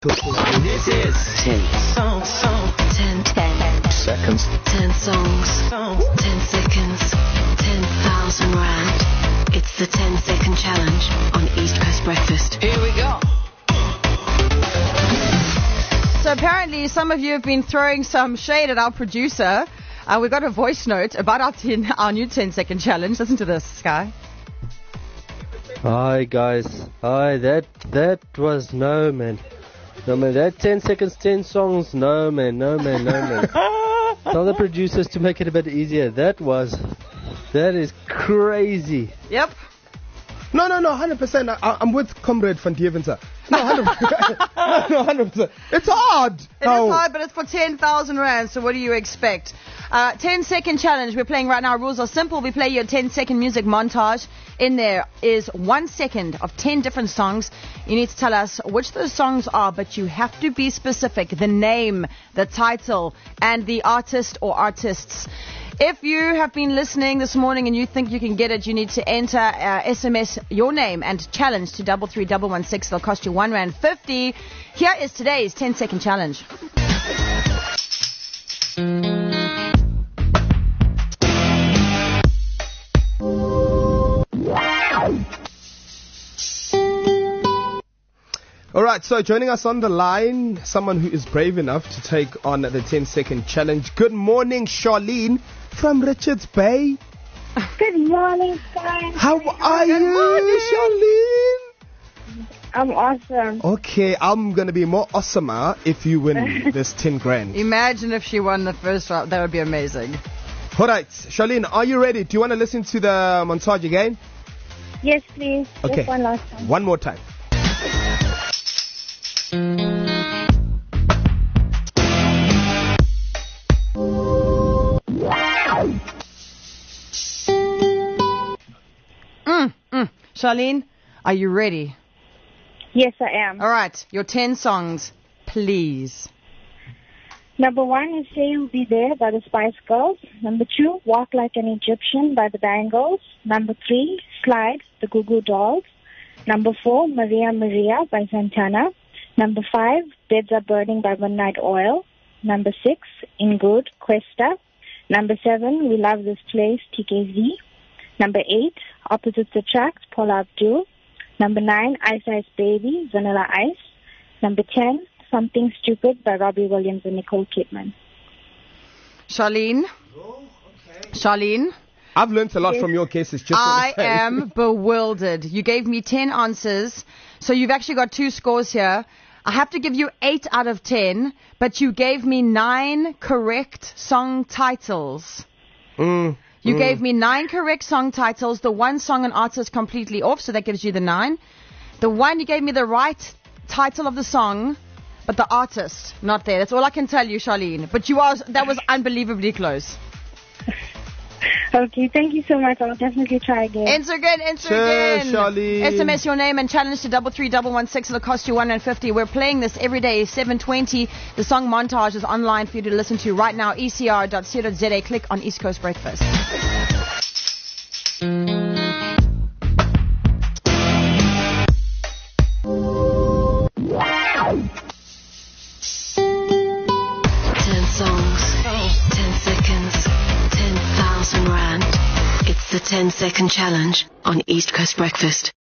This is 10 seconds. 10 songs, 10 seconds, 10,000 rand. It's the 10-second challenge on East Coast Breakfast. Here we go. So apparently some of you have been throwing some shade at our producer. We got a voice note about our new 10-second challenge. Listen to this, Sky. Hi guys. Hi, that was no man. No man, that 10 seconds, 10 songs, no man. Tell the producers to make it a bit easier. That is crazy. Yep. No, 100%. I'm with Comrade Van Deventer. No, 100%. No, 100%. It's hard. It is hard, but it's for 10,000 rand, so what do you expect? 10-second challenge we're playing right now. Rules are simple. We play you a 10-second music montage. In there is 1 second of 10 different songs. You need to tell us which those songs are, but you have to be specific. The name, the title, and the artist or artists. If you have been listening this morning and you think you can get it, you need to enter SMS your name and challenge to 33116. It'll cost you R1.50. Here is today's 10-second challenge. All right, so joining us on the line, someone who is brave enough to take on the 10-second challenge. Good morning, Charlene from Richards Bay. Good morning, guys. How are you, Charlene? I'm awesome. Okay, I'm going to be more awesomer if you win this 10 grand. Imagine if she won the first round. That would be amazing. All right, Charlene, are you ready? Do you want to listen to the montage again? Yes, please. Okay. Just one last time. One more time. Charlene, are you ready? Yes, I am. All right, your 10 songs, please. Number 1 is Say You'll Be There by the Spice Girls. Number 2, Walk Like an Egyptian by the Bangles. Number 3, Slide, the Goo Goo Dolls. Number 4, Maria Maria by Santana. Number 5, Beds Are Burning by Midnight Oil. Number 6, In Good, Questa. Number 7, We Love This Place, TKZ. Number 8, Opposites Attract, Paula Abdul. Number 9, Ice Ice Baby, Vanilla Ice. Number 10, Something Stupid by Robbie Williams and Nicole Kidman. Charlene? Charlene? I've learned a lot from your cases. I am bewildered. You gave me 10 answers, so you've actually got 2 scores here. I have to give you 8 out of 10, but you gave me 9 correct song titles. You gave me 9 correct song titles. The one song and artist completely off, so that gives you the 9. The one, you gave me the right title of the song, but the artist not there. That's all I can tell you, Charlene. But that was unbelievably close. Okay, thank you so much. I'll definitely try again. Enter again. Charlene. SMS your name and challenge to 33116. It'll cost you R1.50. We're playing this every day, 7:20. The song montage is online for you to listen to right now. ECR.co.za. Click on East Coast Breakfast. The 10-second challenge on East Coast Breakfast.